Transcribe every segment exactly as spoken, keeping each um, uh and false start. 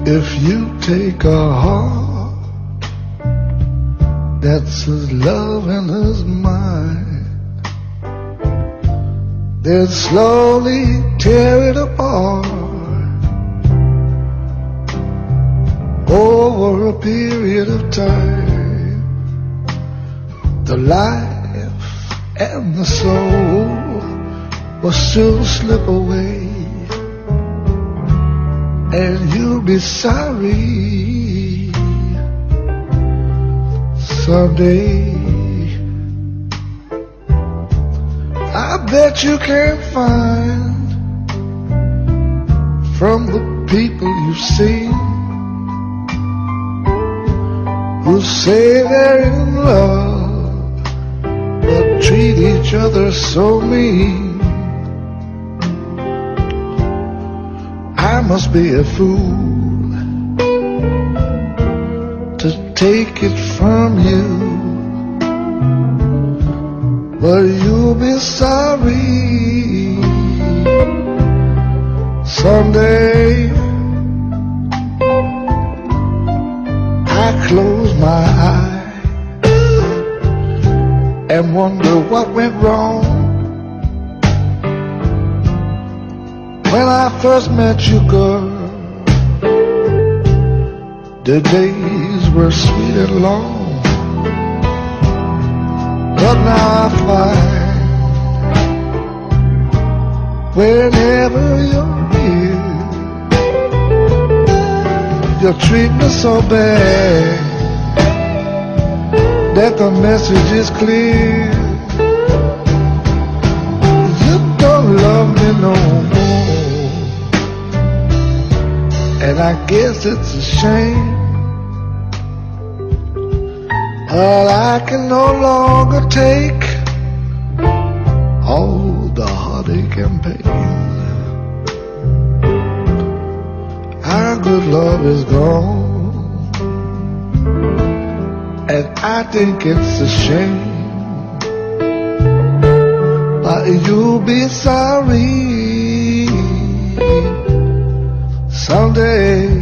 If you take a heart that's his love and his mind, then slowly tear it apart over a period of time, the life and the soul will soon slip away, and you'll be sorry someday. I bet you can't find from the people you've seen who say they're in love but treat each other so mean. I must be a fool to take it from you, but you'll be sorry someday. I close my eyes and wonder what went wrong when I first met you, girl. The days were sweet and long, but now I find whenever you're here, you treat me so bad that the message is clear. You don't love me no more, and I guess it's a shame, but I can no longer take all the heartache and pain. Our good love is gone, and I think it's a shame, but you'll be sorry someday.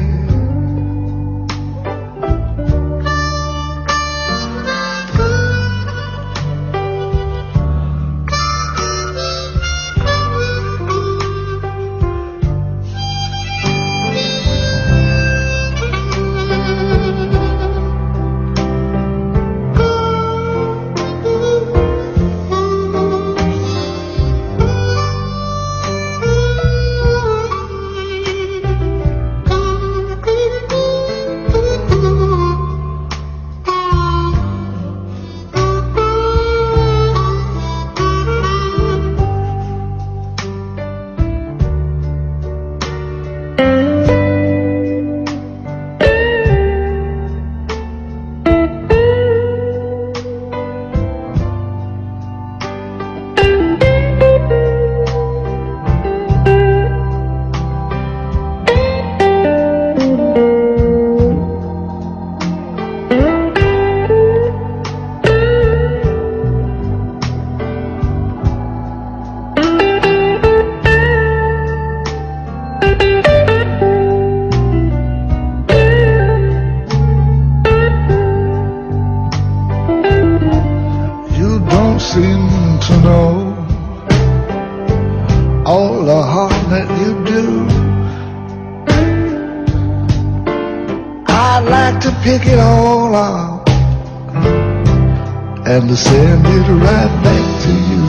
Pick it all out and to send it right back to you.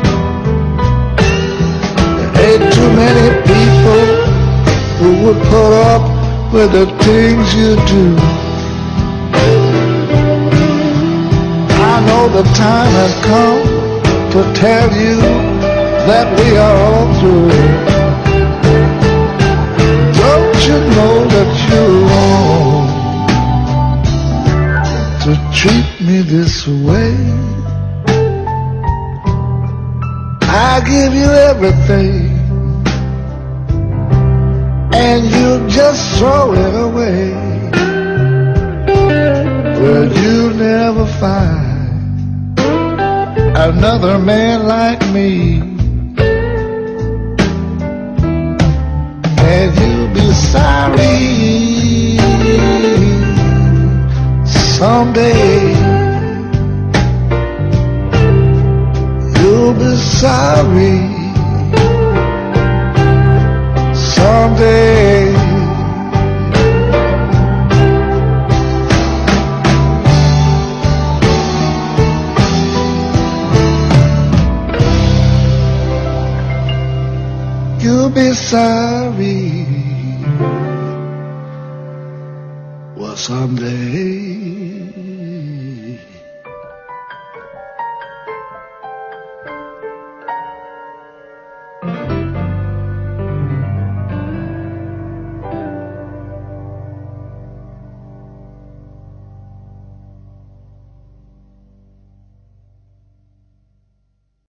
There ain't too many people who would put up with the things you do. I know the time has come to tell you that we are all through. Don't you know that you're wrong to treat me this way? I give you everything and you just throw it away. Well, you'll never find another man like me, and you'll be sorry someday you'll be sorry. Someday you'll be sorry. Well, someday